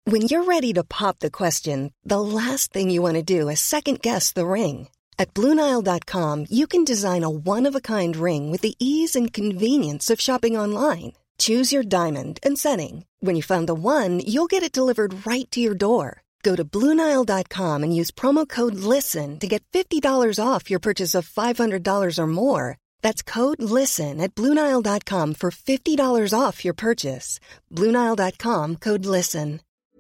When you're ready to pop the question, the last thing you want to do is second-guess the ring. At BlueNile.com, you can design a one-of-a-kind ring with the ease and convenience of shopping online. Choose your diamond and setting. When you find the one, you'll get it delivered right to your door. Go to BlueNile.com and use promo code LISTEN to get $50 off your purchase of $500 or more. That's code LISTEN at BlueNile.com for $50 off your purchase. BlueNile.com, code LISTEN.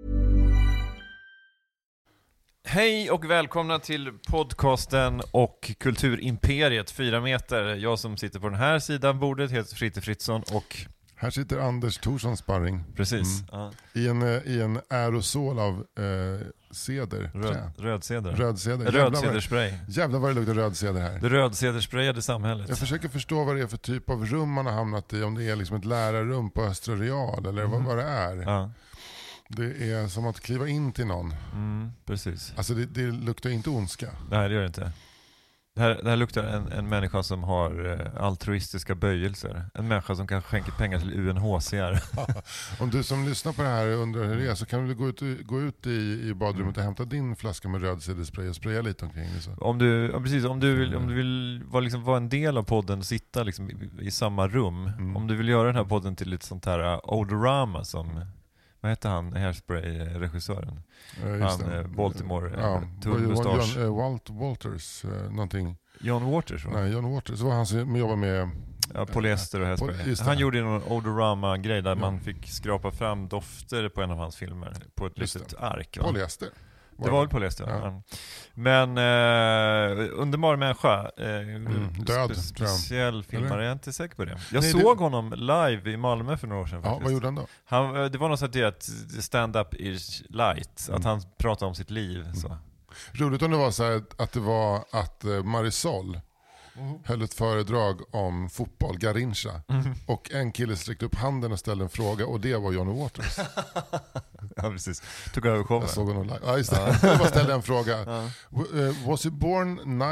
Hej och välkomna till podcasten och Kulturimperiet 4 meter. Jag som sitter på den här sidan bordet heter Fritte Fritzson och... Här sitter Anders Thorsson Sparring. Precis. Ja. I en aerosol av ceder. Rödcederspray. Jävlar vad det luktar rödceder här. Det rödcedersprayade samhället. Jag försöker förstå vad det är för typ av rum man har hamnat i. Om det är liksom ett lärarrum på Östra Real eller vad det är. Ja. Det är som att kliva in till någon. Precis. Alltså det luktar inte ondska. Nej, det gör det inte. Det här luktar en människa som har altruistiska böjelser. En människa som kan skänka pengar till UNHCR. Om du som lyssnar på det här undrar hur det är, så kan du gå ut i badrummet och hämta din flaska med rödcederspray och spraya lite omkring det. Så. Om du vill vara en del av podden, sitta liksom i samma rum. Om du vill göra den här podden till lite sånt här odorama som... Vad heter han, Hairspray-regissören? Baltimore, tullmustasch. Walters, någonting. John Waters, va? Nej, John Waters. Det var han som jobbar med... polyester och hairspray. Han gjorde någon odorama-grej där man fick skrapa fram dofter på en av hans filmer. På ett litet ark. Va? Polyester. Det var väl polyester, ja. Men underbar människa. Speciell filmare, jag är inte säker på det. Jag såg honom live i Malmö för några år sedan. Ja, vad gjorde han då? Det var något sånt att stand-up is light. Att han pratade om sitt liv. Så. Roligt om det var så här att Marisol höll ett föredrag om fotboll, Garincha. Och en kille sträckte upp handen och ställde en fråga, och det var Johnny Waters. Ja, precis. Tog över showen. Jag såg honom live. Ja, just det. Jag bara ställde en fråga. Was he born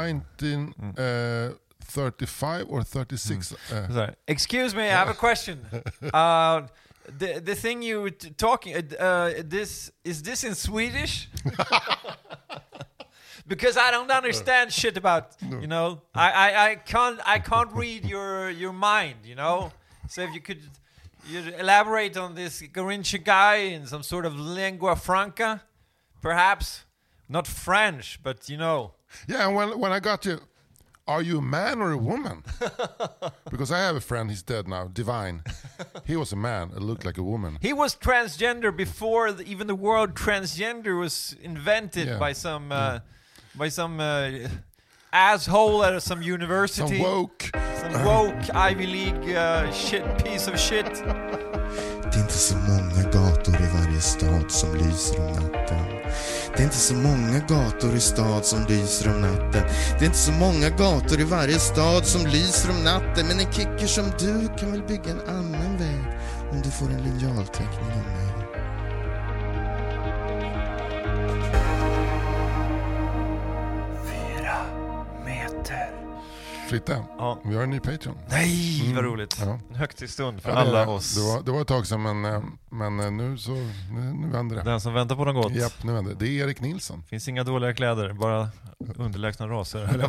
1935 or 36? Excuse me, I have a question. The thing you talking is this in Swedish? Because I don't understand shit about, you know, I can't read your mind, you know. So if you could elaborate on this Garincha guy in some sort of lingua franca, perhaps not French, but you know. Yeah, and when I got you, are you a man or a woman? Because I have a friend, he's dead now, Divine. He was a man, it looked like a woman. He was transgender before even the word transgender was invented by some asshole at some university. Some woke Ivy League piece of shit. Det är inte så många gator i varje stad som lyser om natten. Det är inte så många gator i stad som lyser om natten. Det är inte så många gator i varje stad som lyser om natten. Men en kicker som du kan väl bygga en annan väg om du får en linjalteckning av mig. Fritte, vi har en ny Patreon. Nej, vad roligt. En högtidsstund för alla oss. Det var ett tag sedan, men nu vänder det. Den som väntar på något gott. Japp, nu vänder det. Det är Erik Nilsson. Finns inga dåliga kläder, bara underlägsna raser.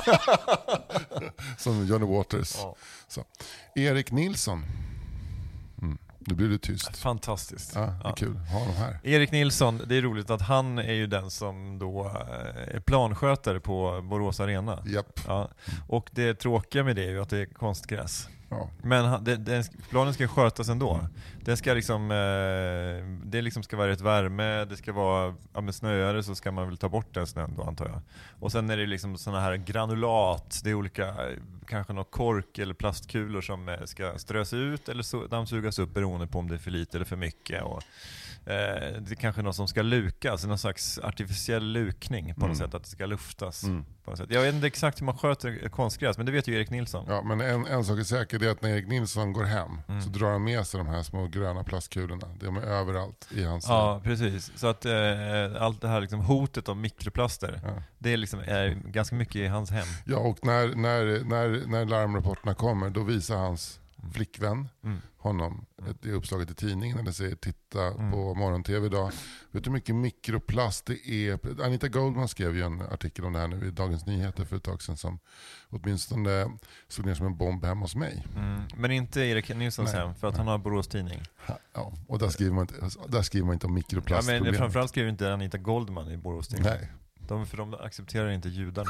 Som Johnny Waters. Ja. Så. Erik Nilsson. Nu blir det tyst. Fantastiskt. Ja, det är kul att ha honom här. Erik Nilsson, det är roligt att han är ju den som då är planskötare på Borås Arena. Japp. Ja. Och det tråkiga med det är ju att det är konstgräs. Ja. Men planen ska skötas ändå. Det ska liksom, det liksom ska vara rätt värme. Det ska vara, med snöare så ska man väl ta bort den snön då, antar jag. Och sen är det liksom såna här granulat. Det är olika, kanske något kork eller plastkulor som ska strös ut eller dammsugas upp beroende på om det är för lite eller för mycket. Och det är kanske något som ska lukas, någon slags artificiell lukning på något sätt, att det ska luftas på något sätt. Jag vet inte exakt hur man sköter konstgräs, men det vet ju Erik Nilsson. Ja, men en sak är säker, det är att när Erik Nilsson går hem så drar han med sig de här små gröna plastkulorna. De är överallt i hans liv. Ja, precis. Så att allt det här liksom, hotet om mikroplaster, det är liksom ganska mycket i hans hem. Ja, och när larmrapporterna kommer, då visar hans flickvän honom. Det är uppslaget i tidningen när det säger titta på morgon-tv idag. Vet du hur mycket mikroplast det är? Anita Goldman skrev ju en artikel om det här nu i Dagens Nyheter för ett tag sedan som åtminstone slog ner som en bomb hemma hos mig. Men inte Erik Nilssons hem, för att han har Borås Tidning. Ja, och där skriver man inte om mikroplastproblem. Men framförallt skriver inte Anita Goldman i Borås Tidning. Nej. För de accepterar inte judarna.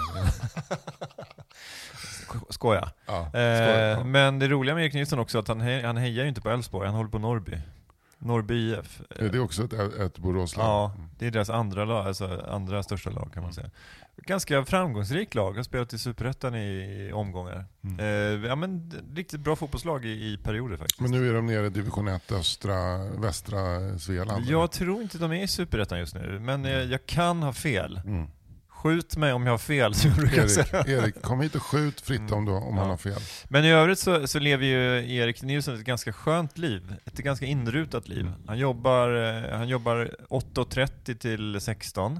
Skoja. Ja, Men det roliga med Erik Nilsson också att han hejar ju inte på Elfsborg, han håller på Norrby IF. Det är också ett Boråslag. Ja, det är deras andra största lag kan man säga. Ganska framgångsrik lag, har spelat i Superettan i omgångar. Men riktigt bra fotbollslag i perioder faktiskt. Men nu är de nere i division 1 västra Svealand. Jag tror inte de är i Superettan just nu, men jag kan ha fel. Skjut mig om jag har fel, så brukar jag säga. Erik, kom hit och skjut fritt om han har fel. Men i övrigt så lever ju Erik Nilsson ett ganska skönt liv. Ett ganska inrutat liv. Han jobbar 8:30 till 16.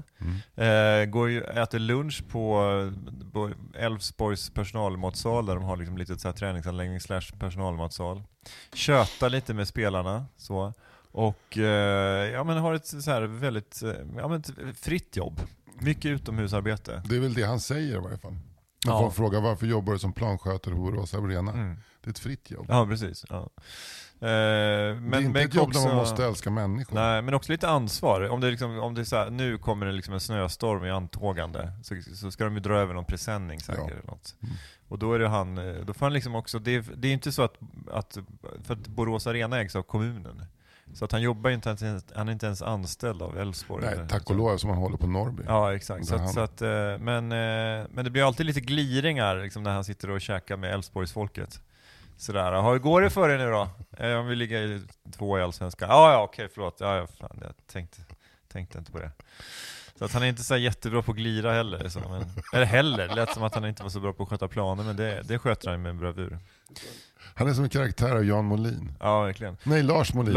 Äter lunch på Elfsborgs personalmatsal, där de har liksom lite så här träningsanläggning / personalmatsal. Köta lite med spelarna så. Och har ett så här väldigt ett fritt jobb. Mycket utomhusarbete. Det är väl det han säger i varje fall. Man får fråga varför jobbar du som planskötare på Borås Arena. Det är ett fritt jobb. Ja, precis. Ja. Det är inte ett jobb där man måste älska människor. Nej, men också lite ansvar. Om det är så här, nu kommer det liksom en snöstorm i antågande, så ska de ju dra över någon presenning säkert eller något. Och då är det då får han liksom också, det är inte så att för att Borås Arena ägs av kommunen. Så att han jobbar inte ens, han är inte ens anställd av Elfsborg. Nej, tack och lov som han håller på Norrby. Ja, exakt. Men det blir alltid lite gliringar liksom, när han sitter och käkar med Elfsborgs folket. Sådär, hur går det för er nu då? Om vi ligger i 2 i Allsvenskan. Okej, förlåt. Jag tänkte inte på det. Så att han är inte så jättebra på att glira heller. Det lät som att han inte var så bra på att sköta planer, men det sköter han med en bravur. Han är som en karaktär av Jan Molin. Ja, verkligen. Nej, Lars Molin.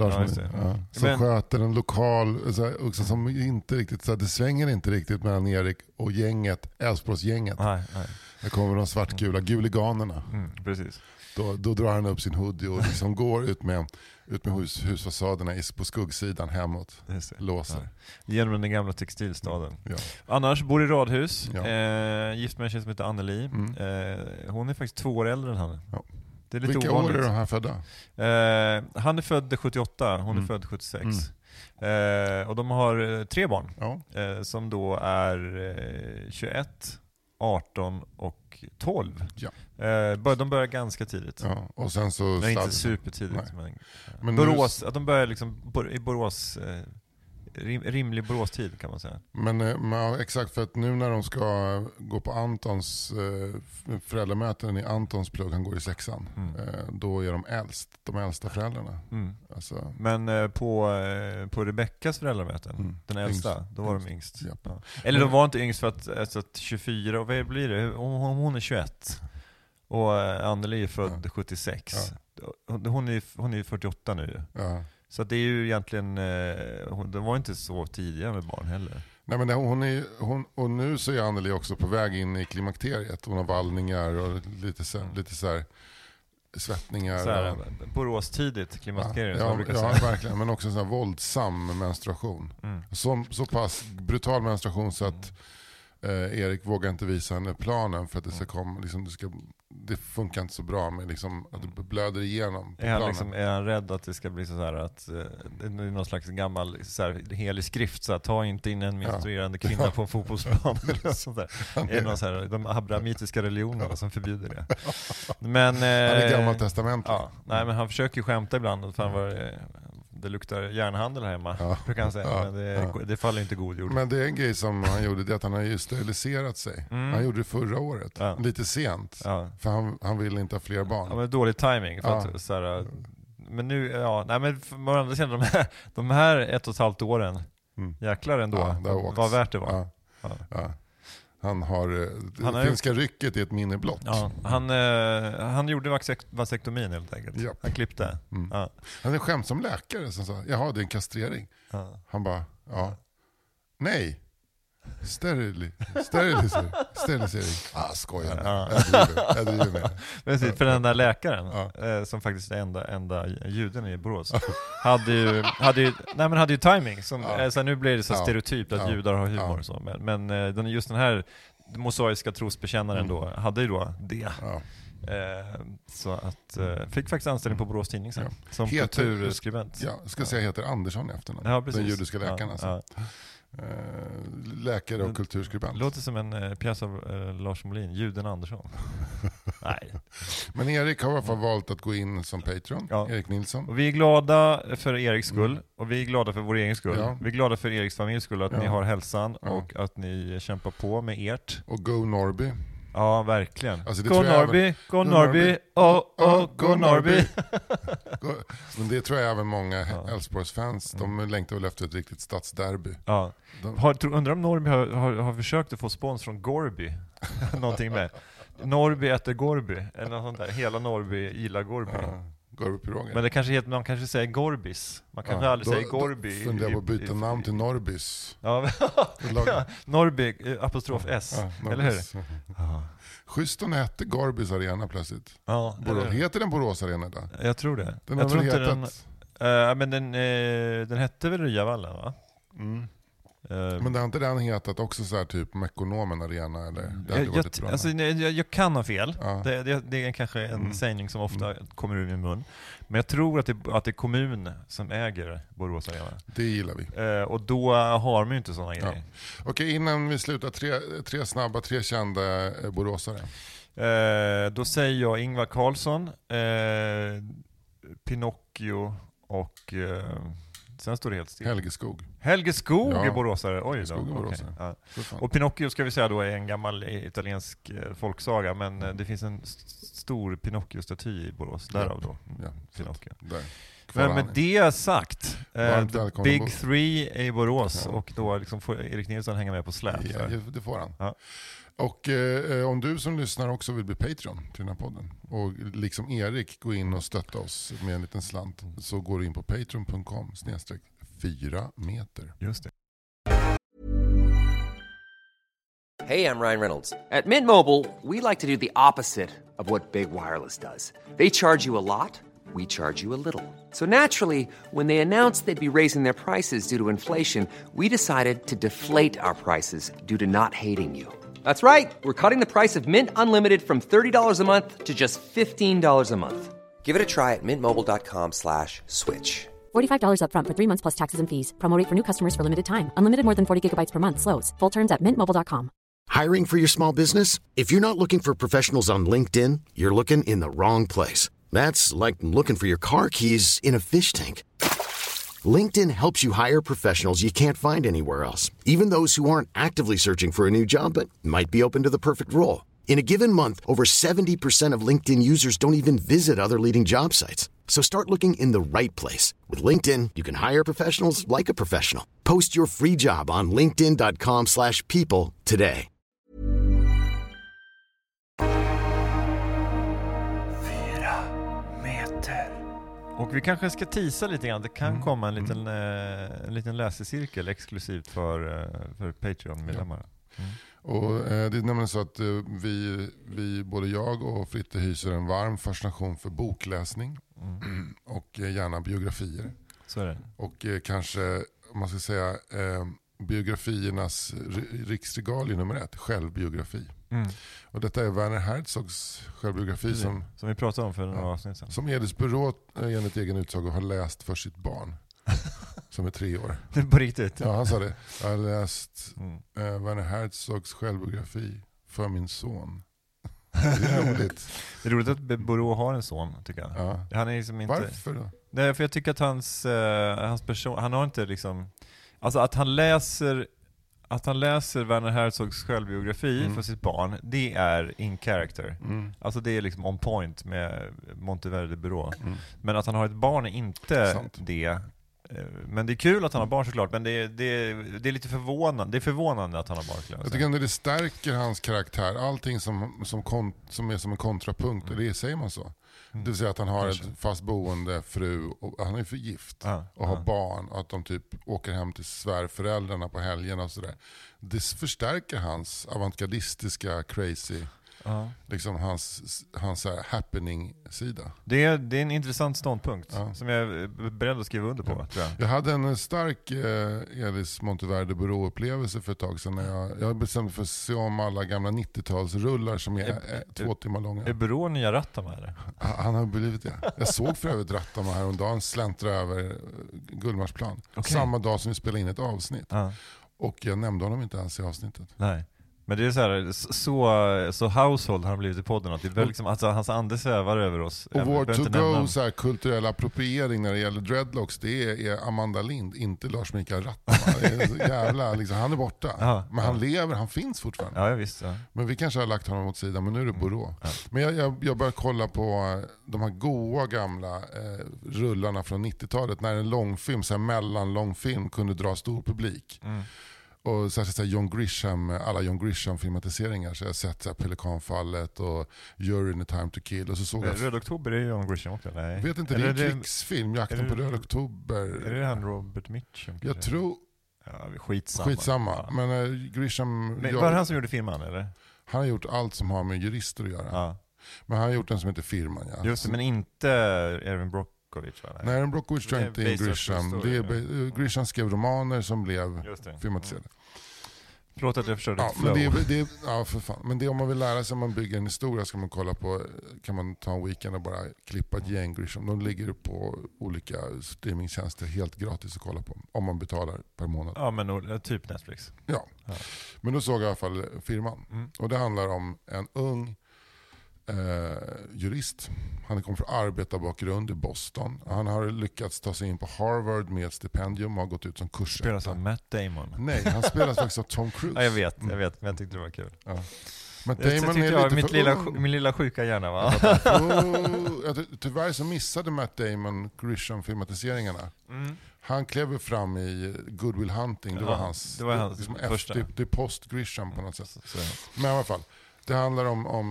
Som sköter en lokal, också som inte riktigt, så det svänger inte riktigt mellan Erik och gänget, Elfsborgsgänget. Nej. Där kommer de svartgula guliganerna. Precis. Då drar han upp sin hoodie och liksom går ut med husfasaderna på skuggsidan hemåt. Låser. Ja. Genom den gamla textilstaden. Ja. Annars bor i radhus. Gift med en tjej som heter Anneli. Hon är faktiskt 2 år äldre än han. Ja. Det är lite vilka ovanligt. år är de här födda? Han är född 78, hon är född 76. Och de har 3 barn. Som då är 21, 18 och 12. Ja. De börjar ganska tidigt. Ja. Och sen så men inte supertidigt. Men Borås, att de börjar liksom i Borås, rimlig Borås-tid kan man säga. Men exakt, för att nu när de ska gå på Antons föräldramöten i Antons plugg, han går i 6:an, då är de äldsta föräldrarna. Alltså. Men på Rebeckas föräldramöten, den äldsta, då var de yngst. Ja. Eller de var inte yngst för att 24, och vad blir det? Hon är 21 och Anneli är född 76. Hon är 48 nu. Ja. Så det är ju egentligen, de var inte så tidiga med barn heller. Nej, men och nu så är Anneli också på väg in i klimakteriet. Hon har vallningar och lite så här svettningar. Så här, Borås-tidigt klimakteriet. Ja, verkligen. Men också så här våldsam menstruation. Så pass brutal menstruation så att Erik vågar inte visa henne planen för att det ska komma, liksom, det funkar inte så bra med liksom, att det blöder igenom på är han rädd att det ska bli så här att det är någon slags gammal så här, helig skrift så att ta inte in en menstruerande kvinna på en fotbollsplan eller sånt där. Är det någon så här, de abrahamitiska religionerna som förbjuder det. Men han är gammalt testament. Nej, men han försöker ju skämta ibland för det luktar järnhandel här hemma, kan jag säga. Men det faller inte god jord. Men det är en grej som han gjorde, det att han har ju steriliserat sig. Han gjorde det förra året, lite sent. För han ville inte ha fler barn. Ja, men dålig timing för att, så här, men nu, men för andra sidan, de här 1,5 åren, jäklar ändå, vad värt det var. Han har det finska rycket i ett minne blott. Ja, han gjorde vasektomin helt enkelt. Ja. Han klippte. Ja. Han är en skämtsam läkare som sa, jaha, det är en kastrering. Han bara, nej. Sterilisering. Skojar. Ja. Jag driver med. Precis, för den där läkaren som faktiskt är enda juden i Borås hade ju timing som, så nu blir det så stereotypt att judar har humor och så, men just den här mosaiska trosbekännaren då hade ju då det. Så att fick faktiskt anställning på Borås Tidning sen, som kulturskribent. Heter Andersson i efternamn. Den judiska läkaren alltså. Läkare och kulturskribent. Låter som en pjäs av Lars Molin, Juden Andersson. Nej. Men Erik har i alla fall valt att gå in som Patreon. Erik Nilsson. Och vi är glada för Eriks skull. Och vi är glada för vår egen skull. Vi är glada för Eriks familjs skull, att ni har hälsan och att ni kämpar på med ert. Och Go Norby. Ja, verkligen. Alltså, Go Norby, Go Norby, Go Norby. Men det tror jag även många Elfsborgsfans, de längtar väl efter ett riktigt stadsderby. Ja. Undrar om Norby har försökt att få spons från Gorby. Någonting med Norby äter Gorby, eller något sånt där. Hela Norby gillar Gorby. Gorby-piroger. Men det kanske man kanske säger Gorbis. Man kanske aldrig säger Gorby. Funderar på att byta namn till Norbys. Norby, apostrof S. Eller hur? Schysst hette Gorbys arena plötsligt. Heter den Borås arena då? Jag tror det. Jag tror inte men den hette väl Ryavalla, va? Men det har inte den hetat också så här typ Mekonomen arena eller? Jag kan ha fel. Det är kanske en sägning som ofta kommer ur min mun. Men jag tror att det är kommun som äger Borås arena. Det gillar vi. Och då har man ju inte sådana grejer. Okej, innan vi slutar, tre kända boråsare. Då säger jag Ingvar Carlsson, Pinocchio och sen står det helt still. Helge Skog är boråsare. Oj då. Okay. Och Pinocchio ska vi säga då är en gammal italiensk folksaga, men det finns en stor Pinocchio-staty i Borås. Därav då. Pinocchio. Men med det sagt, Big Three är i Borås och då liksom får Erik Nilsson hänga med på släp. Det får han. Och om du som lyssnar också vill bli Patreon till den här podden och liksom Erik gå in och stötta oss med en liten slant, så går du in på patreon.com/4 meter. Just det. Hey, I'm Ryan Reynolds. At Mint Mobile, we like to do the opposite of what Big Wireless does. They charge you a lot, we charge you a little. So naturally, when they announced they'd be raising their prices due to inflation, we decided to deflate our prices due to not hating you. That's right. We're cutting the price of Mint Unlimited from $30 a month to just $15 a month. Give it a try at mintmobile.com/switch. $45 up front for 3 months plus taxes and fees. Promo rate for new customers for limited time. Unlimited more than 40 gigabytes per month slows. Full terms at mintmobile.com. Hiring for your small business? If you're not looking for professionals on LinkedIn, you're looking in the wrong place. That's like looking for your car keys in a fish tank. LinkedIn helps you hire professionals you can't find anywhere else, even those who aren't actively searching for a new job but might be open to the perfect role. In a given month, over 70% of LinkedIn users don't even visit other leading job sites. So start looking in the right place. With LinkedIn, you can hire professionals like a professional. Post your free job on linkedin.com/people today. Och vi kanske ska teasa lite grann. Det kan komma en liten läsecirkel exklusivt för Patreon-medlemmar. Och det är nämligen så att vi både jag och Fritte hyser en varm fascination för bokläsning och gärna biografier. Så är det. Och kanske, om man ska säga, biografiernas riksregal nummer 1, självbiografi. Och detta är Werner Herzogs självbiografi som vi pratade om för några avsnitt sedan. Som Edis Byrå enligt egen utsago har läst för sitt barn som är 3 år. Det är på riktigt. Ja, han sa det. Jag har läst Werner Herzogs självbiografi för min son. Det är roligt. Det är roligt att Byrå har en son, tycker jag. Ja. Han är liksom inte... Varför då? Nej, för jag tycker att hans person, han har inte liksom, alltså att han läser Werner Herzogs självbiografi för sitt barn, det är in character. Alltså det är liksom on point med Monteverde Byrå. Men att han har ett barn är inte det. Men det är kul att han har barn såklart, men det är lite förvånande. Det är förvånande att han har barn. Jag tycker att det stärker hans karaktär. Allting som är som en kontrapunkt, det säger man så. Det vill säga att han har ett fast boende, fru, och han är för gift och har barn, och att de typ åker hem till svärföräldrarna på helgerna och sådär. Det förstärker hans avantgardistiska crazy, liksom hans så här happening-sida. Det är en intressant ståndpunkt som jag är beredd att skriva under på, tror jag. Jag hade en stark Elis Monteverde Bureau-upplevelse för ett tag sedan när jag bestämde för att se om alla gamla 90-talsrullar som är 2 timmar långa. Är Bureau nya Rattama eller? Han har blivit det. Jag såg för övrigt Rattama häromdagen släntra över Gullmarsplan. Samma dag som vi spelade in ett avsnitt. Och jag nämnde honom inte ens i avsnittet. Nej. Men det är så household har han blivit i podden att det är liksom, alltså, hans ande svävar över oss. Och vår to-go så här kulturell appropriering när det gäller dreadlocks, det är Amanda Lind, inte Lars Mikael Rattama. Det är så jävla, liksom, han är borta. Men han lever, han finns fortfarande. Ja, visst. Ja. Men vi kanske har lagt honom åt sidan, men nu är det Borå. Men jag börjar kolla på de här goa gamla rullarna från 90-talet när en långfilm, så här mellanlångfilm, kunde dra stor publik. Och särskilt så här John Grisham, alla John Grisham-filmatiseringar. Så jag har sett så här Pelikanfallet och Jury in a Time to Kill. Och så såg jag... Röd Oktober är John Grisham också, nej? Vet inte, det är en krigsfilm, Jakten på Röd Oktober. Är det han Robert Mitchum? Jag tror... Ja, skitsamma. Ja. Men Grisham... Men var det han som gjorde filmen, eller? Han har gjort allt som har med jurister att göra. Ja. Men han har gjort en som heter Firman, ja. Just det, men inte Erin Brockovich, va? Nej, Erin Brockovich tror jag inte är Grisham. Grisham skrev romaner som blev filmatiserade. Förlåt att jag förstörde ditt flow. Ja, för fan. Men det, om man vill lära sig, om man bygger en historia, ska man kolla på, kan man ta en weekend och bara klippa ett gäng Grisham. De ligger på olika streamingtjänster helt gratis att kolla på, om man betalar per månad. Ja, men typ Netflix. Ja. Men då såg jag i alla fall Firman. Och det handlar om en ung jurist. Han kommer från arbetarbakgrund i Boston. Han har lyckats ta sig in på Harvard med ett stipendium och har gått ut som kursetta. Spelas av Matt Damon? Nej, han spelas faktiskt av Tom Cruise. Ja, jag vet, men jag tyckte det var kul. Ja. Matt Damon är lite min lilla sjuka hjärna, va? Tyvärr så missade Matt Damon Grisham-filmatiseringarna. Han klev fram i Good Will Hunting. Det var hans liksom första. Det är post-Grisham på något sätt. Men i alla fall. Det handlar om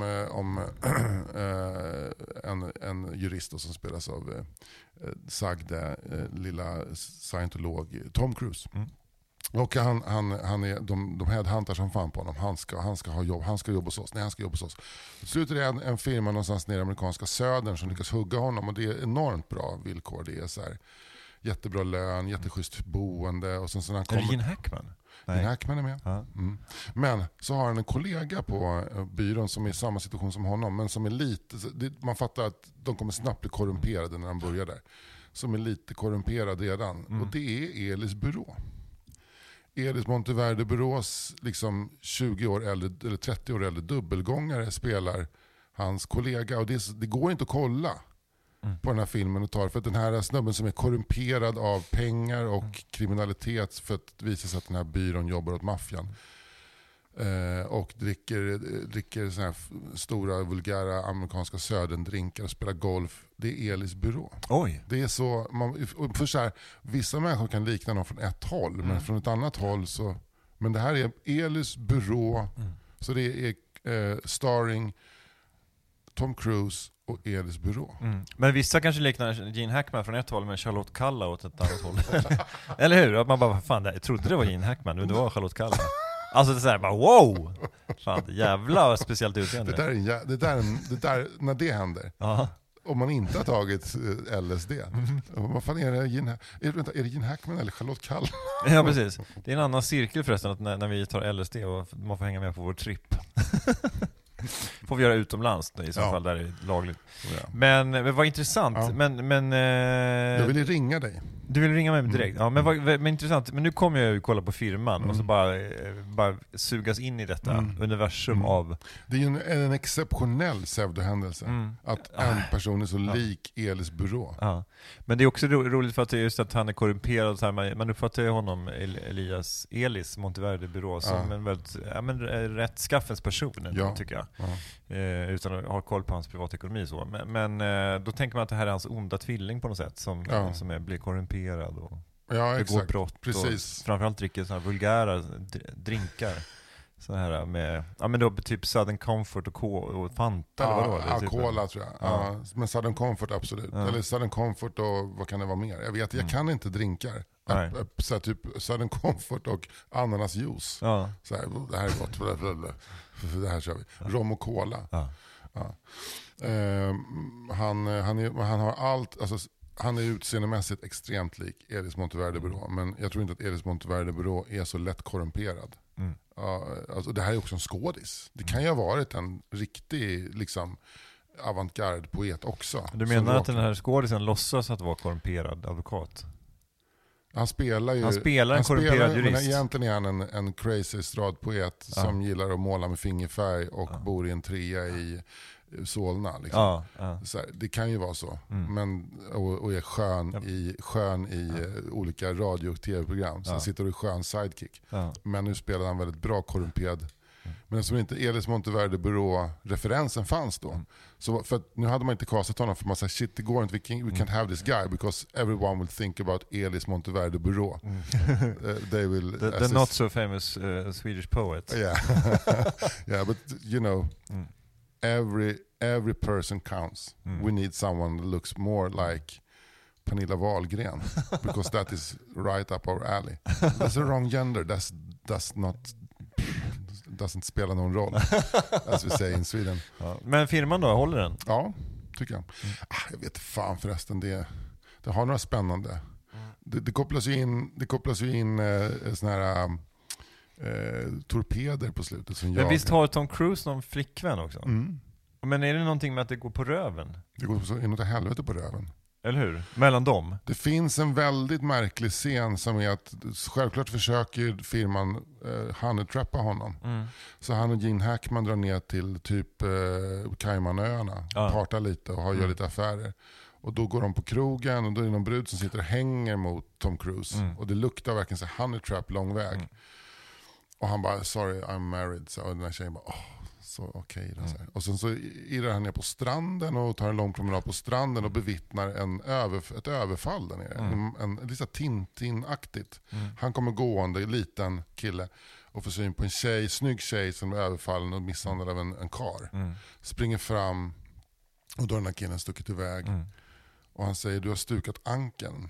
en jurist som spelas av sagde lilla scientolog Tom Cruise. Och han är de headhuntar som fan på honom. Han ska ha jobb. Han ska jobba hos oss. Nej, han ska jobba hos oss. Slutar det en firma någonstans nere i amerikanska södern som lyckas hugga honom. Och det är enormt bra villkor. Det är så här jättebra lön, jätteschysst boende. Och sen så när han kommer... Är det Gene Hackman? Gene Hackman är med. Men så har han en kollega på byrån som är i samma situation som honom. Men som är lite... Man fattar att de kommer snabbt bli korrumperade när de börjar där. Som är lite korrumperad redan. Och det är Elis Bureau. Elis Monteverde Bureaus liksom 20 år äldre eller 30 år äldre dubbelgångare spelar hans kollega. Och det går inte att kolla på den här filmen och tar, för att den här snubben som är korrumperad av pengar och kriminalitet för att visa sig att den här byrån jobbar åt maffian och dricker så här stora vulgära amerikanska söderndrinkar och spelar golf. Det är Elis Bureau. Oj. Det är så, för så här, vissa människor kan likna någon från ett håll, men från ett annat håll så, men det här är Elis Bureau. Så det är starring Tom Cruise och Elis Bureau. Men vissa kanske liknar Gene Hackman från ett håll med Charlotte Kalla åt ett annat håll. Eller hur? Att man bara, fan, jag trodde det var Gene Hackman, men det var Charlotte Kalla. Alltså det är såhär, bara wow! Fan, jävla speciellt utseende. Det där, när det händer. Om man inte har tagit LSD. Vad fan är det? Är det Gene Hackman eller Charlotte Kalla? Ja, precis. Det är en annan cirkel förresten, att när vi tar LSD och man får hänga med på vår trip. Får vi göra utomlands i så fall där det är lagligt. Men vad intressant. Men jag ville ringa dig. Du vill ringa mig direkt. Ja, men intressant. Men nu kommer jag ju kolla på firman och så bara sugas in i detta universum av... Det är ju en exceptionell pseudohändelse att en person är så lik Elis Bureau. Ja. Men det är också roligt för att det är just att han är korrumperad så här, man uppfattar ju honom, Elis Monteverde Bureau, som en väldigt rätt skaffens person tycker jag. Utan att ha koll på hans privatekonomi så. Men då tänker man att det här är hans onda tvilling på något sätt som blir korrumperad och begår brott. Precis. Och framförallt dricker sådana vulgära drinkar Så här med, ja men då typ Southern Comfort och Fanta eller vadå? Ja, typ Cola tror jag. Ja. Men Southern Comfort absolut. Eller Southern Comfort och vad kan det vara mer? Jag kan inte drinkar. Så här, typ Southern Comfort och ananasjuice. Ja. Så här, det här är gott. Det här kör vi. Rom och cola. Ja. Ja. Han har allt, alltså, han är utseendemässigt extremt lik Elis Monteverde-Burå, men jag tror inte att Elis Monteverde-Burå är så lätt korrumperad. Alltså, det här är också en skådis. Det kan ju ha varit en riktig liksom, avantgarde-poet också. Du menar att den här skådisen låtsas att vara korrumperad advokat? Han spelar en korrumperad jurist. Men egentligen är han en crazy estradpoet som gillar att måla med fingerfärg och bor i en trea i Solna. Liksom. Så här, det kan ju vara så. Men, och är skön i olika radio- och tv-program. Så han sitter och är skön sidekick. Men nu spelar han väldigt bra korrumperad. Men som inte Elis Monteverde-Burå-referensen fanns då. Så för att nu hade man inte castat honom för man sa shit, det går inte, we can't have this guy because everyone will think about Elis Monteverde-Burå. They will the not so famous Swedish poet. Yeah. Yeah, but you know, every person counts. We need someone that looks more like Pernilla Wahlgren because that is right up our alley. That's a wrong gender. Doesn't spela någon roll, as we say in Sweden. Ja. Men firman då, håller den? Ja, tycker jag. Jag vet fan förresten, det har några spännande. Det kopplas ju in såna här torpeder på slutet. Som men visst har Tom Cruise någon flickvän också? Men är det någonting med att det går på röven? Det går så inåt helvete på röven. Eller hur? Mellan dem. Det finns en väldigt märklig scen som är att självklart försöker firman honeytrappa honom. Så han och Gene Hackman drar ner till typ Caymanöarna, partar lite och gör lite affärer. Och då går de på krogen och då är det någon brud som sitter och hänger mot Tom Cruise. Och det luktar verkligen så honeytrap lång väg. Och han bara, sorry I'm married. Så, och den här tjejen bara, så okej. Och sen så irrar han ner på stranden och tar en lång promenad på stranden och bevittnar ett överfall där nere. Lite Tintin-aktigt. Han kommer gående, liten kille, och får syn på en snygg tjej som är överfallen och misshandlad av en kar. Springer fram och då har den här killen stuckit iväg. Och han säger, du har stukat ankeln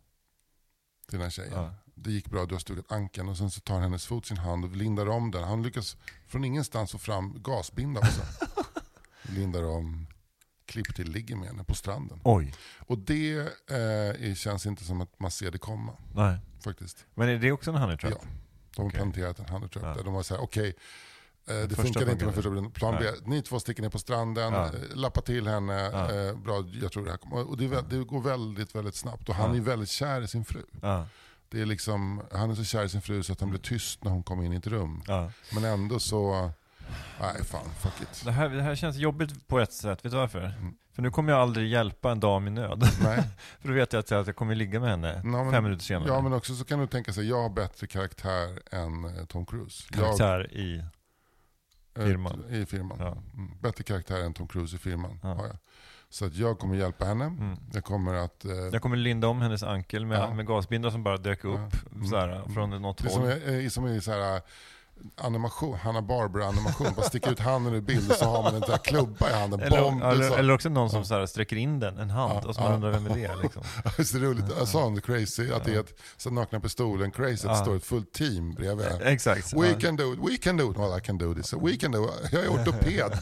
till den här tjejen. Det gick bra, du har stukat ankeln. Och sen så tar hennes fot sin hand och lindar om den. Han lyckas från ingenstans få fram gasbinda också. Lindar om, klipp till, ligger med henne på stranden. Oj. Och det känns inte som att man ser det komma. Nej. Faktiskt. Men är det också en honeytrap? Ja, de har planterat en honeytrap där. De var så här, okej. Det funkar inte med första plan B. Ni två sticker ner på stranden, lappa till henne, bra, jag tror det här kommer. Och det går väldigt, väldigt snabbt. Och han är väldigt kär i sin fru. Det är liksom, han är så kär i sin fru så att han blir tyst när hon kommer in i ett rum. Men ändå så, nej fan, fuck it. Det här känns jobbigt på ett sätt, vet du varför? För nu kommer jag aldrig hjälpa en dam i nöd. Nej. För då vet jag att jag kommer ligga med henne 5 minuter senare. Ja, men också så kan du tänka sig, jag har bättre karaktär än Tom Cruise. Karaktär i firman? I firman. Bättre karaktär än Tom Cruise i firman har jag. Så att jag kommer hjälpa henne. Jag kommer linda om hennes ankel med gasbindar som bara dök upp såhär, från något håll. Det är som i så här animation, Hanna Barbera animation. Bara sticka ut handen ur bild och så har man en där klubba i handen. Eller också någon som så här sträcker in en hand och så man undrar vem är det liksom. Det är roligt. Jag sa om det crazy att det är ett så nakna pistolen crazy att det står ett fullt team bredvid. Exakt. We can do it. Well, I can do this. We can do it. Jag är ortoped.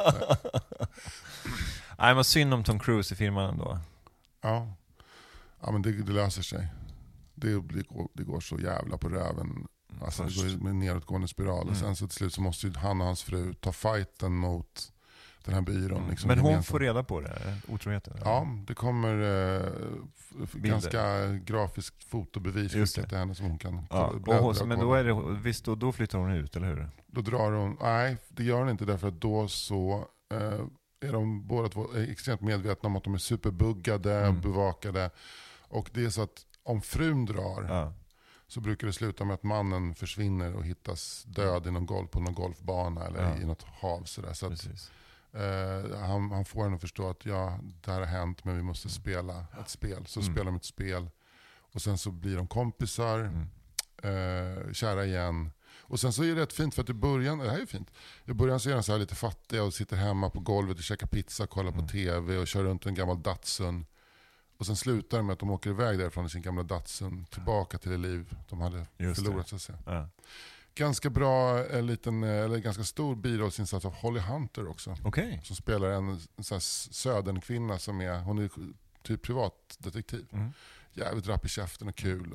Nej, men synd om Tom Cruise i firman ändå. Ja, men det löser sig. Det går så jävla på röven. Alltså det går med nedåtgående spiral. Och sen så till slut så måste ju han och hans fru ta fighten mot den här byrån. Liksom, men hon får reda på det, otroheten? Ja, det kommer ganska grafiskt fotobevis till henne som hon kan men då flyttar hon ut, eller hur? Då drar hon, nej det gör hon inte, därför att då så är de båda två extremt medvetna om att de är superbuggade, bevakade. Och det är så att om frun drar så brukar det sluta med att mannen försvinner och hittas död i på någon golfbana eller i något hav. Så att, han får henne att förstå att det här har hänt, men vi måste spela ett spel. Så spelar de ett spel och sen så blir de kompisar, kära igen. Och sen så är det rätt fint för att i början, det här är fint, i början så är han så här lite fattig och sitter hemma på golvet och käkar pizza, kollar på tv och kör runt en gammal Datsun. Och sen slutar det med att de åker iväg därifrån i sin gamla Datsun tillbaka till det liv de hade förlorat så att säga. Ja. Ganska bra, eller ganska stor birollsinsats av Holly Hunter också. Okay. Som spelar en sån här södernkvinna som hon är typ privatdetektiv. Jävligt rapp i käften och kul.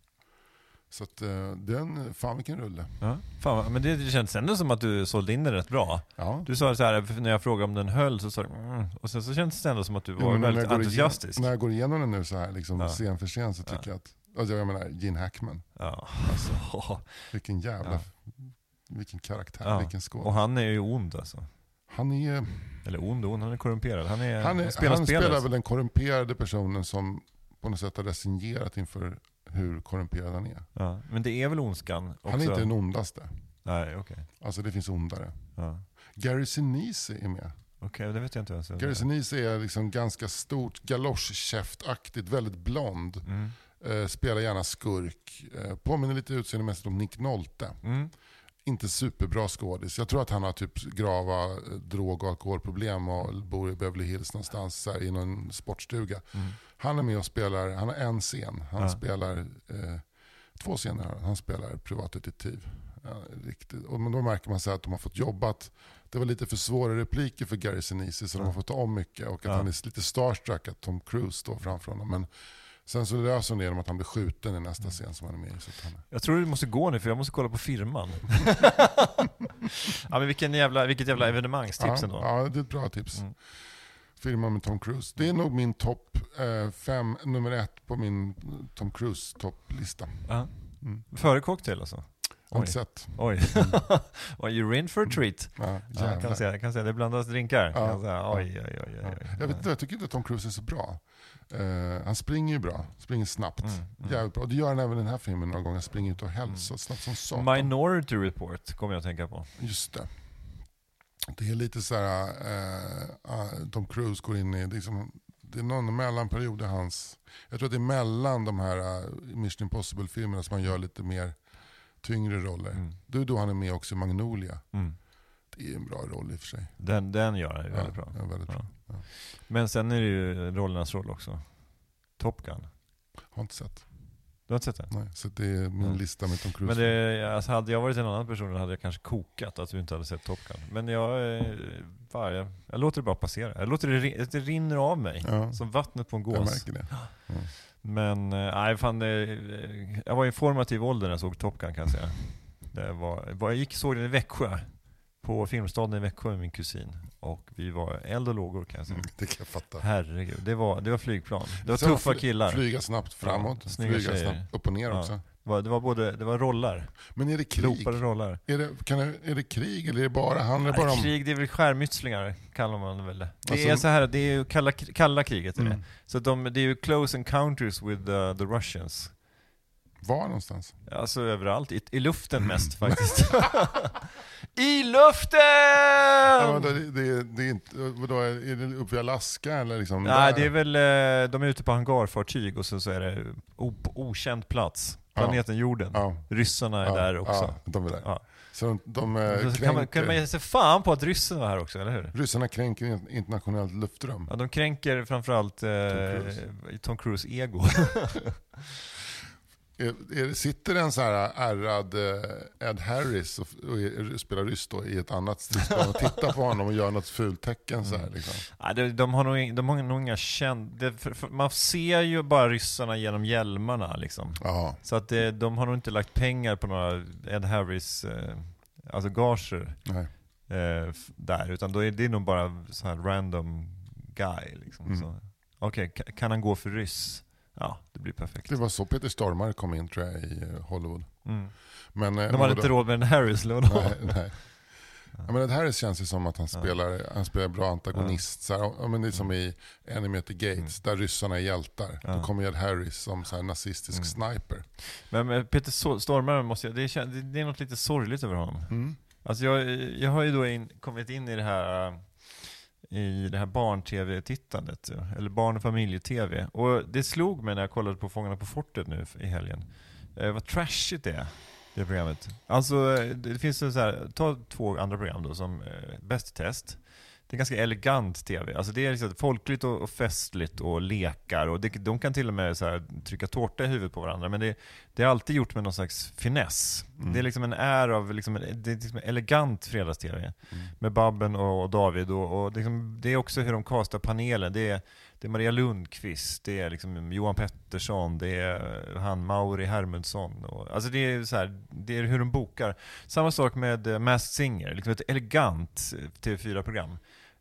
Så att fan vilken rulle. Ja. Fan, men det känns ändå som att du sålde in det rätt bra. Ja. Du sa så här, när jag frågade om den höll så sa du, och sen så känns det ändå som att du var väldigt entusiastisk. När jag går igenom den nu så här, liksom, scen för scen så tycker jag att, alltså jag menar Gene Hackman. Ja. Alltså, vilken jävla, vilken karaktär, vilken skål. Och han är ju ond alltså. Han är... Eller ond, han är korrumperad. Han spelar väl den korrumperade personen som på något sätt har resignerat inför hur korrumperad han är. Ja, men det är väl ondskan också? Han är inte den ondaste. Nej, okej. Alltså det finns ondare. Ja. Gary Sinise är med. Okej, det vet jag inte ens. Gary Sinise är liksom ganska stort, galoschkäftaktigt, väldigt blond. Spelar gärna skurk. Påminner lite utseendemässigt om Nick Nolte. Inte superbra skådis. Jag tror att han har typ grava drog- och alkoholproblem och bor i Beverly Hills någonstans så här, i någon sportstuga. Han är med och spelar, han har en scen. Han spelar 2 scener. Han spelar privatdetektiv. Ja, riktigt. Och då märker man så att de har fått jobbat. Det var lite för svåra repliker för Gary Sinise så de har fått ta om mycket. Och att han är lite starstruck att Tom Cruise står framför honom. Men sen så löser det genom att han blir skjuten i nästa scen som han är med i. Jag tror du måste gå nu för jag måste kolla på Firman. Ja, men vilket jävla evenemangstips ändå. Ja, det är ett bra tips. Firman med Tom Cruise. Det är nog min topp 5, nummer 1 på min Tom Cruise topplista. Före cocktail alltså? Oj. Sett. Oj. You're in for a treat. Jag kan säga det blandas drinkar. Oj. Jag vet inte, jag tycker inte att Tom Cruise är så bra. Han springer ju bra, springer snabbt. Jävligt bra. Det gör han även i den här filmen några gånger. Han springer ut och hälsar snabbt som satan. Minority Report kommer jag att tänka på. Just det. Det är lite så här Tom Cruise går in i det är någon mellanperiod i hans. Jag tror att det är mellan de här Mission Impossible-filmerna som han gör lite mer tyngre roller. Det är då han är med också i Magnolia. Det är en bra roll i och för sig. Den gör han ju väldigt bra. Ja, väldigt bra. Ja. Men sen är det ju rollernas roll också. Top Gun. Har inte sett. Du har inte sett det? Nej, så det är min lista med Tom Cruise. Men alltså, hade jag varit en annan person hade jag kanske kokat att du inte hade sett Top Gun. Men jag låter det bara passera. Jag låter det rinner av mig som vattnet på en gås. Jag märker det. Men jag var i formativ ålder när jag såg Top Gun kan jag säga. Jag såg den i Växjö. På Filmstaden i Växjö med min kusin. Och vi var eld och lågor kan jag säga. Det kan jag fatta. Herregud, det var flygplan. Det var tuffa killar. Flyga snabbt framåt, flyga snabbt upp och ner också. Det var rollar. Men är det krig? Lopade rollar. Är det krig eller är det bara om... Krig, det är väl skärmytslingar kallar man väl det. Det är så här, det är ju kalla kriget är det. Så det är ju close encounters with the Russians. Var någonstans? Alltså överallt, i luften mest faktiskt. I luften! Ja, det är inte, vadå, är det uppe i Alaska eller liksom? Nej, det är väl, de är ute på hangarfartyg och så är det okänd plats. Planeten jorden. Ja. Ryssarna är där också. Ja, de är där. Ja. Så kan man ge sig fan på att ryssarna var här också, eller hur? Ryssarna kränker internationellt luftrum. Ja, de kränker framförallt Tom Cruise ego. Sitter en så här ärrad Ed Harris och spelar ryss då i ett annat stridsplan och tittar på honom och gör något fult tecken så här liksom. Ja, de har nog inga man ser ju bara ryssarna genom hjälmarna liksom. Aha. Så att de har nog inte lagt pengar på några Ed Harris alltså gager där, utan då är det nog bara så här random guy liksom. Okej, kan han gå för ryss? Ja, det blir perfekt. Det var så Peter Stormare kom in tror jag i Hollywood. Men, de hade inte råd med en Harris då? Nej. Ja, men det här känns ju som att han spelar bra antagonist. Så här, men det är som i Enemy at the Gates, där ryssarna är hjältar. Då kommer Ed Harris som så här nazistisk sniper. Men Peter Stormare det är något lite sorgligt över honom. Alltså jag har ju då kommit in i det här barn-tv-tittandet, eller barn- och familje-tv. Och det slog mig när jag kollade på Fångarna på fortet nu i helgen. Vad trashigt det är. det programmet. Alltså det finns så här, ta 2 andra program då som Bäst test. Det är ganska elegant tv. Alltså det är liksom folkligt och festligt och lekar och de kan till och med så här trycka tårta i huvudet på varandra, men det är alltid gjort med någon slags finess. Det är liksom en av liksom det är liksom elegant fredags-tv med Babben och David och liksom, det är också hur de kastar panelen. Det är Maria Lundqvist, det är liksom Johan Pettersson, det är han Mauri Hermundsson och alltså det är så här, det är hur de bokar. Samma sak med Masked Singer, liksom ett elegant TV4-program.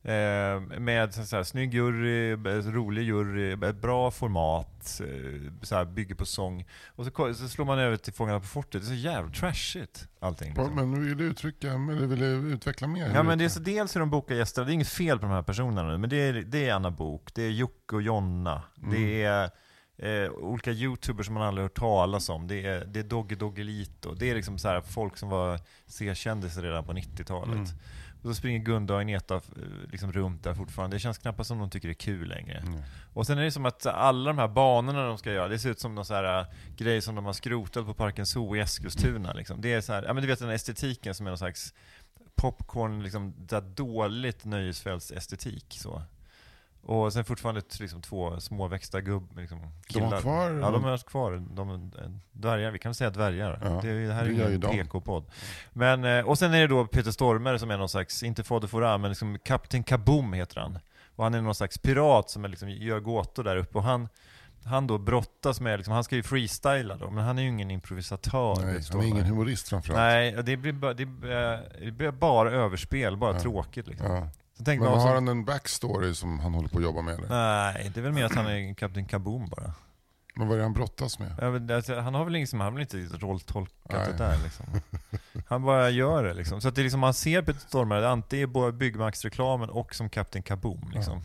Med så här, snygg jury, rolig jury, ett bra format, så här, bygger på sång och så slår man över till Fångarna på fortet. Det är så jävla trashigt allting liksom. Men vill du utveckla mer? Ja, men det är så dels hur de bokar gäster. Det är inget fel på de här personerna, men det är Anna Bok, det är Jocke och Jonna, det är olika YouTubers som man aldrig hört talas om. Det är Doggelito. Det är liksom så här folk som var C-kändisar redan på 90-talet. Och så springer Gunda och Agneta liksom runt där fortfarande. Det känns knappast som de tycker det är kul längre. Och sen är det som att alla de här banorna de ska göra, det ser ut som någon så här grej som de har skrotat på Parken Zoo i Eskilstuna liksom. Det är så här, ja men du vet den estetiken som är någon slags popcorn liksom, där dåligt nöjesfältsestetik så. Och sen fortfarande liksom 2 småväxta liksom, killar. De har kvar? Ja, de har kvar. Dvärgar, vi kan säga dvärgar. Ja, det här är ju en PK-podd. Men, och sen är det då Peter Stormare som är någon slags, inte Fader Fora, men liksom Kapten Kaboom heter han. Och han är någon slags pirat som är liksom, gör gåtor där uppe. Och han då brottas med, liksom, han ska ju freestyla då, men han är ju ingen improvisatör. Nej, han är ingen humorist framförallt. Nej, det blir bara överspel, bara tråkigt liksom. Ja. Men har han en backstory som han håller på att jobba med? Eller? Nej, det är väl mer att han är Kapten Kaboom bara. Men vad är det han brottas med? Han har väl liksom, han har väl inte rolltolkat det där liksom. Han bara gör det liksom. Så att det är liksom, man ser Peter Stormare antingen i både Byggmax-reklamen och som Kapten Kaboom liksom.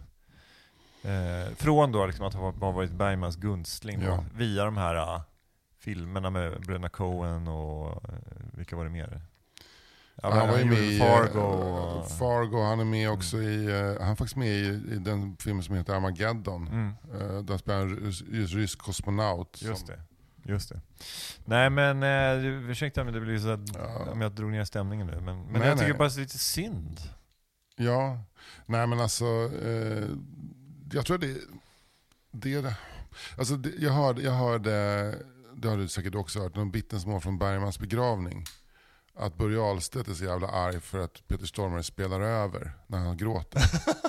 Från då liksom att ha varit Bergmans gunstling då, via de här filmerna med Bröderna Coen och vilka var det mer? Ja, han var ju med i Fargo. Han är med också han är faktiskt med i den filmen som heter Armageddon. Där spelar en rysk kosmonaut. Just det. Nej men ursäkta men det blir så att om jag drog ner stämningen nu, men jag tycker bara det är lite synd. Ja. Nej men alltså jag tror det alltså jag hörde det har du säkert också hört, någon bitten små från Bergmans begravning. Att Börje Ahlstedt är så jävla arg för att Peter Stormare spelar över när han gråter.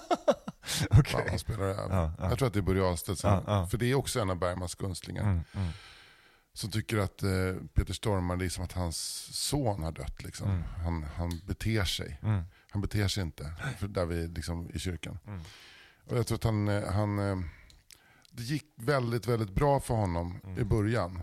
Okay. Han spelar över. Jag tror att det är Börje Ahlstedt för det är också en av Bergmans gunstlingar. Som tycker att Peter Stormare, det är som att hans son har dött liksom. Han beter sig. Han beter sig inte där vi liksom i kyrkan. Och jag tror att han det gick väldigt, väldigt bra för honom i början.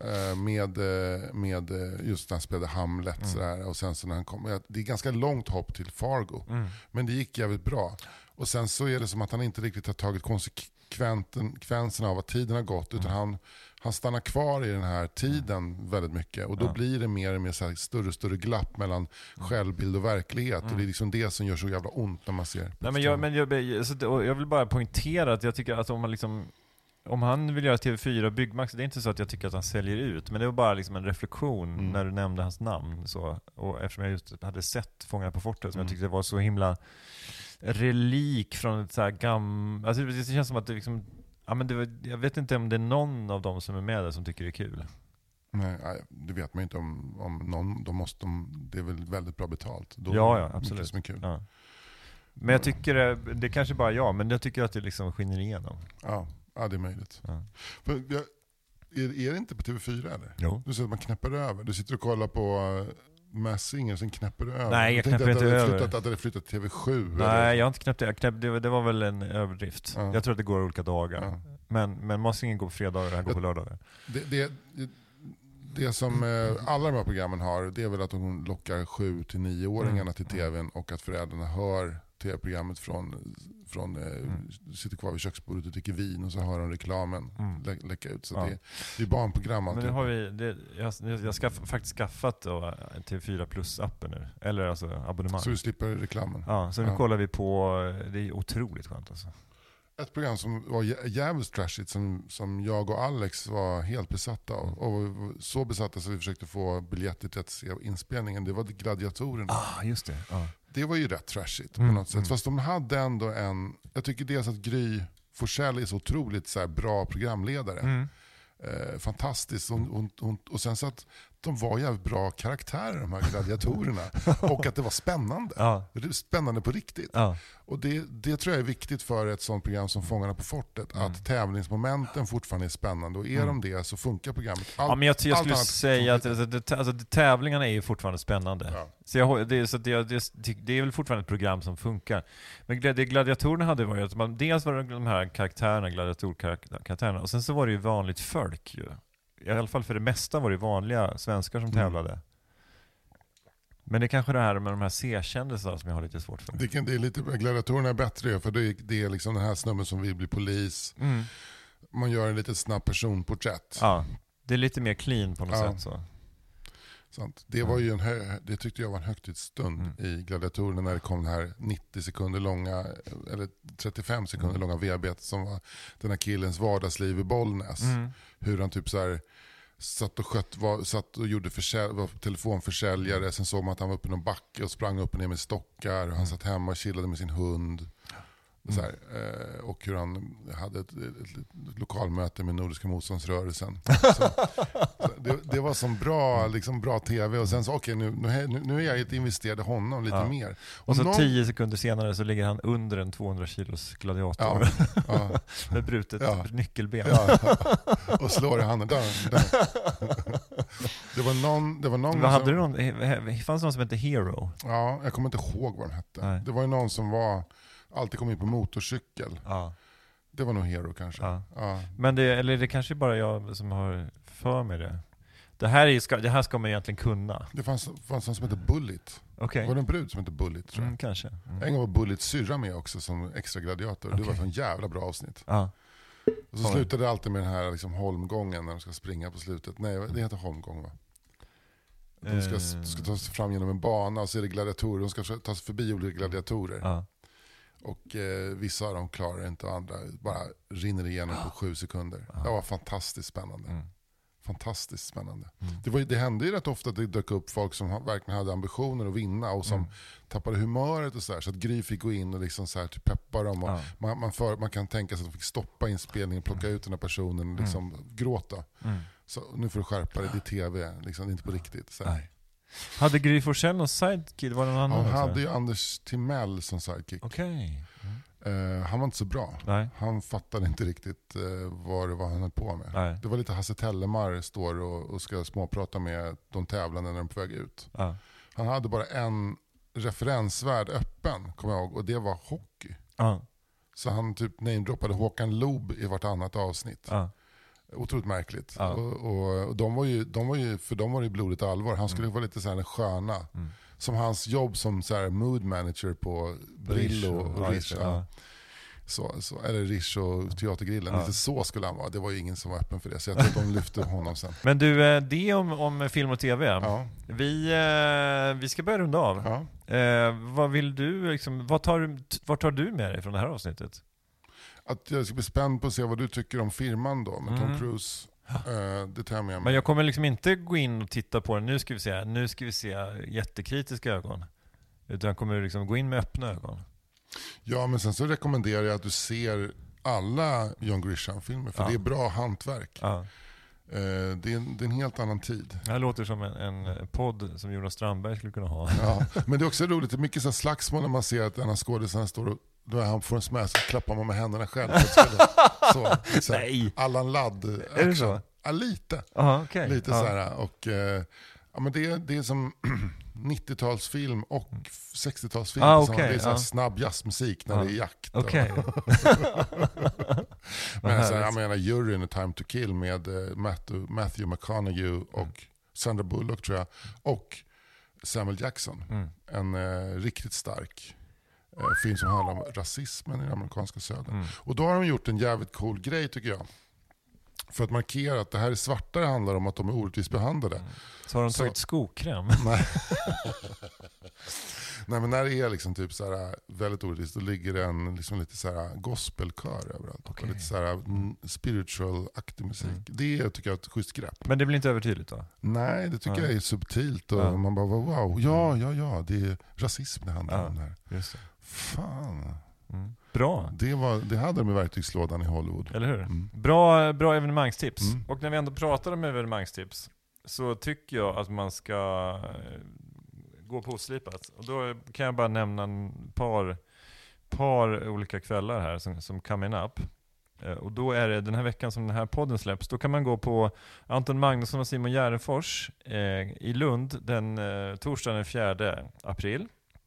Med just när han spelade Hamlet. Sådär, och sen så när han kom. Det är ganska långt hopp till Fargo. Men det gick jävligt bra. Och sen så är det som att han inte riktigt har tagit konsekvenserna av att tiden har gått. Utan han stannar kvar i den här tiden väldigt mycket. Och då blir det mer och mer så här större och större glapp mellan självbild och verklighet. Och det är liksom det som gör så jävla ont när man ser. Nej, jag vill bara poängtera att jag tycker att om han vill göra TV4 och Byggmax, det är inte så att jag tycker att han säljer ut, men det var bara liksom en reflektion när du nämnde hans namn så. Och eftersom jag just hade sett Fångarna på fortet som jag tyckte det var så himla relik från ett så här alltså det känns som att det liksom, ja men jag vet inte om det är någon av dem som är med där som tycker det är kul. Nej, det vet man inte om någon, det är väl väldigt bra betalt. Då ja, absolut. Som är kul. Ja. Men jag tycker det kanske bara men jag tycker att det liksom skiner igenom. Ja, det är möjligt. Ja. Är det inte på TV4 eller? Jo. Du säger att man knäpper över. Du sitter och kollar på Massinger, sen knäpper du över. Nej, jag knäpper inte över. Att det hade flyttat till TV7. Nej, eller? Jag har inte knäppt det. Det var väl en överdrift. Ja. Jag tror att det går olika dagar. Ja. Men Massinger går på fredagar och det här går på lördagar. Det som alla de här programmen har, det är väl att de lockar 7-9-åringarna till tvn och att föräldrarna hör tv-programmet från sitter kvar vid köksbordet och dricker vin och så hör de reklamen läcka ut. Så det är barnprogram. Men nu har jag faktiskt skaffat TV4 Plus-appen nu. Eller alltså abonnemang. Så du slipper reklamen. Ja, så nu kollar vi på, det är otroligt skönt alltså. Ett program som var jävligt trashigt som jag och Alex var helt besatta av. Och så besatta så vi försökte få biljetter till att se inspelningen. Det var Gladiatorerna. Just det. Det var ju rätt trashigt på något sätt. Fast de hade ändå jag tycker dels att Gry Forssell är så otroligt så här bra programledare. Fantastiskt. Och sen så att de var jävligt bra karaktärer, de här gladiatorerna. Och att det var spännande. Det är spännande på riktigt. Och det tror jag är viktigt för ett sånt program som Fångarna på fortet. Att tävlingsmomenten fortfarande är spännande. Och är de det så funkar programmet. Men jag skulle säga att tävlingarna är ju fortfarande spännande. Så det är väl fortfarande ett program som funkar. Men det gladiatorerna hade var ju att man dels var de här karaktärerna, gladiatorkaraktärerna, och sen så var det ju vanligt folk ju. I alla fall för det mesta var det vanliga svenskar som tävlade. Men det är kanske det här med de här C-kändisarna som jag har lite svårt för. Det är lite, gladiatorerna är bättre för det är liksom den här snubben som vill bli polis. Man gör en lite snabb personporträtt. Ja, det är lite mer clean på något sätt så. Sant. Det var ju det tyckte jag var en högtidsstund i gladiatorerna när det kom den här 90 sekunder långa eller 35 sekunder långa V-arbetet som var den här killens vardagsliv i Bollnäs. Hur han typ så här satt och gjorde var telefonförsäljare. Sen såg man att han var uppe i någon backe och sprang upp och ner med stockar. Han satt hemma och chillade med sin hund. Så här, och hur han hade ett lokalmöte med Nordiska motståndsrörelsen. Så det var som bra tv. Och sen så nu är jag investerad i honom lite mer. Och så 10 sekunder senare så ligger han under en 200 kilos gladiator. Med brutet nyckelben. Och slår i handen. Det var någon hade du någon, fanns det någon som hette Hero? Ja, jag kommer inte ihåg vad de hette. Nej. Det var ju någon som alltid kom in på motorcykel. Det var nog Hero kanske. Men det kanske bara jag som har för mig det. Det här ska man egentligen kunna. Det fanns någon som heter Bullet. Okay. Det var en brud som heter Bullet, tror jag. Kanske. En gång var Bullet syrra med också som extra gladiator. Det var ett jävla bra avsnitt. Och så slutade det alltid med den här liksom holmgången när de ska springa på slutet. Nej, det heter holmgång, va? De ska ta sig fram genom en bana och så är det gladiatorer. De ska ta sig förbi olika gladiatorer. Och vissa av dem klarar inte och andra bara rinner igenom på 7 sekunder. Det var fantastiskt spännande. Fantastiskt spännande. Det hände ju rätt ofta att det dök upp folk som verkligen hade ambitioner att vinna och som tappade humöret och så att Gry fick gå in och liksom så här, typ peppa dem. Och man kan tänka sig att de fick stoppa inspelningen, plocka ut den här personen och liksom gråta. Så nu får du skärpa dig, det är tv, liksom, det är inte på riktigt. Så här. Hade Gry Forssell någon sidekick? Var det någon annan? Han hade ju Anders Timell som sidekick. Okej. Han var inte så bra. Nej. Han fattade inte riktigt vad det var han höll på med. Nej. Det var lite Hasse Tellemar står och ska småprata med de tävlande när de är på väg ut. Han hade bara en referensvärd öppen, kommer jag ihåg, och det var hockey. Så han typ namedroppade Håkan Loob i vartannat avsnitt. Otroligt märkligt. Och de var ju blodigt allvar. Han skulle vara lite så här en sköna. Som hans jobb som så här mood manager på Brillo och Rish. Eller Rish och Teatergrillen. Lite så skulle han vara. Det var ju ingen som var öppen för det. Så jag tror att de lyfte honom sen. Men du, det om film och tv. Vi ska börja runda av. Vad vill du liksom, vad tar du med dig från det här avsnittet? Att jag ska bli spänd på att se vad du tycker om firman då med Tom Cruise. Det tar jag med mig. Men jag kommer liksom inte gå in och titta på den. Nu ska vi se jättekritiska ögon. Utan jag kommer liksom gå in med öppna ögon. Ja, men sen så rekommenderar jag att du ser alla John Grisham-filmer. För det är bra hantverk. Det är en helt annan tid. Det här låter som en podd som Jonas Strandberg skulle kunna ha. Men det är också roligt. Det är mycket så slagsmål när man ser att en av skådespelarna står och då han får en smäll så klappar man med händerna själv. Så Nej. Allan Ladd. Är det så? Ja, lite. Okay. Lite så här. Och, men det är som 90-talsfilm och 60-talsfilm. Det är så här snabb jazzmusik när det är jakt. Okay. Men så här, jag menar Juryn och Time to Kill med Matthew McConaughey och Sandra Bullock, tror jag. Och Samuel Jackson. En riktigt stark film som handlar om rasismen i den amerikanska södern. Och då har de gjort en jävligt cool grej, tycker jag. för att markera att det här är svarta, det handlar om att de är orättvist behandlade. Så har de tagit skokräm? Nej. Nej, men när det är liksom typ så här väldigt orättvist, då ligger det en liksom lite så här gospelkör överallt. Okay. Och lite så här spiritual-aktig musik. Det tycker jag är ett schysst grepp. Men det blir inte övertydligt då? Nej, det tycker jag är subtilt. Och man bara, wow, ja, det är rasism det handlar om här. Just det. Fan. Bra. Det hade de i verktygslådan i Hollywood. Eller hur? Bra evenemangstips. Och när vi ändå pratar om evenemangstips så tycker jag att man ska gå på Oslipat. Och då kan jag bara nämna ett par olika kvällar här som coming up. Och då är det den här veckan som den här podden släpps. Då kan man gå på Anton Magnusson och Simon Gärdenfors i Lund den torsdagen den 4 april.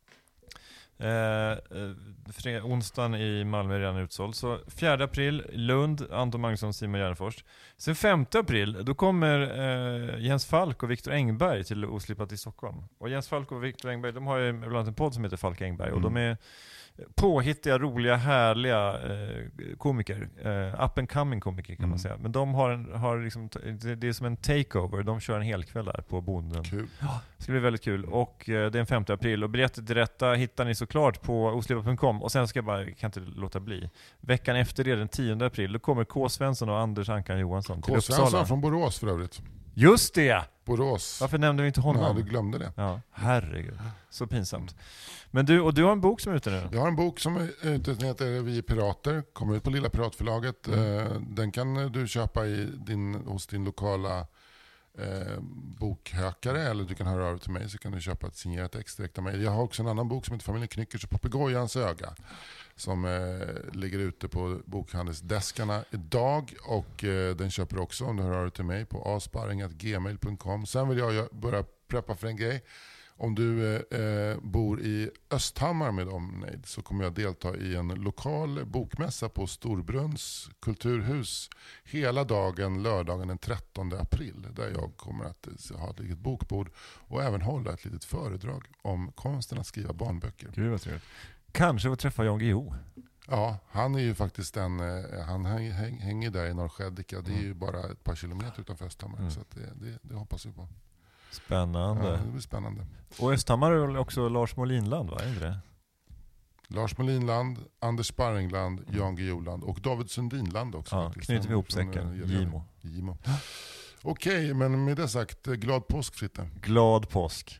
Onsdagen i Malmö är redan utsåld. Så 4 april Lund, Anton Magnusson, Simon Gärdenfors. Sen 5 april då kommer Jens Falk och Viktor Engberg till Oslipat i Stockholm. Och Jens Falk och Viktor Engberg, de har ju bland annat en podd som heter Falk Engberg. Och de är påhittiga, roliga, härliga komiker. Up and coming komiker kan man säga. Men de har liksom, det är som en takeover. De kör en hel kväll där på Bonden. Kul. Ja, det ska bli väldigt kul. Och det är den 5 april. Och biljetter till detta hittar ni såklart på oslipat.com. Och sen kan inte låta bli. Veckan efter det, den 10 april, då kommer K. Svensson och Anders Ankan Johansson till Uppsala. K. Svensson från Borås för övrigt. Just det! Borås. Varför nämnde vi inte honom? Nej, du glömde det. Ja, herregud. Så pinsamt. Men du har en bok som är ute nu? Jag har en bok som är ute, den heter Vi är pirater. Kommer ut på Lilla Piratförlaget. Den kan du köpa hos din lokala bokhökare, eller du kan höra av till mig så kan du köpa ett signerat ex direkt av mig. Jag har också en annan bok som heter Familjen Knyckers och Papegojans öga som ligger ute på bokhandelsdeskarna idag, och den köper också om du hör av till mig på asparring@gmail.com. Sen vill jag börja preppa för en grej. Om du bor i Östhammar med omnejd så kommer jag delta i en lokal bokmässa på Storbrunns kulturhus hela dagen, lördagen den 13 april, där jag kommer att ha ett litet bokbord och även hålla ett litet föredrag om konsten att skriva barnböcker. Gud vad trevligt. Kanske får träffa Jan Guillou. Ja, han är ju faktiskt han hänger där i Norrskäddika. Det är ju bara ett par kilometer utanför Östhammar, så att det hoppas vi på. Spännande. Ja, det blir spännande. Och Östhammar är också Lars Molinland, va? Är det det? Lars Molinland, Anders Sparringland, Jan Guillouland och David Sundinland också. Ja, knyter vi ihop säcken. Gimo. Okej, men med det sagt, glad påsk, Fritte. Glad påsk.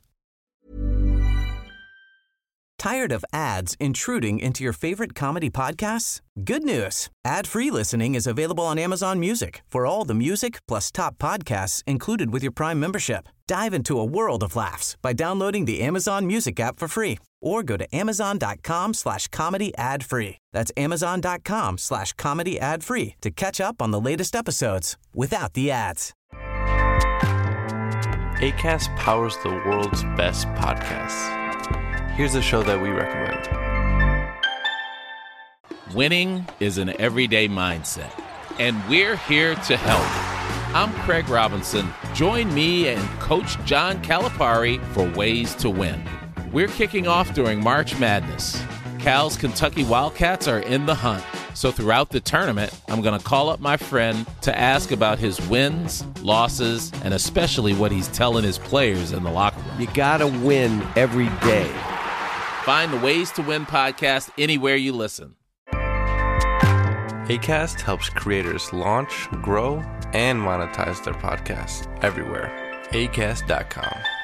Tired of ads intruding into your favorite comedy podcasts? Good news. Ad-free listening is available on Amazon Music for all the music plus top podcasts included with your Prime membership. Dive into a world of laughs by downloading the Amazon Music app for free or go to amazon.com/comedy ad-free. That's amazon.com/comedy ad-free to catch up on the latest episodes without the ads. Acast powers the world's best podcasts. Here's a show that we recommend. Winning is an everyday mindset, and we're here to help. I'm Craig Robinson. Join me and Coach John Calipari for Ways to Win. We're kicking off during March Madness. Cal's Kentucky Wildcats are in the hunt. So throughout the tournament, I'm going to call up my friend to ask about his wins, losses, and especially what he's telling his players in the locker room. You gotta win every day. Find the Ways to Win podcast anywhere you listen. Acast helps creators launch, grow, and monetize their podcasts everywhere. Acast.com.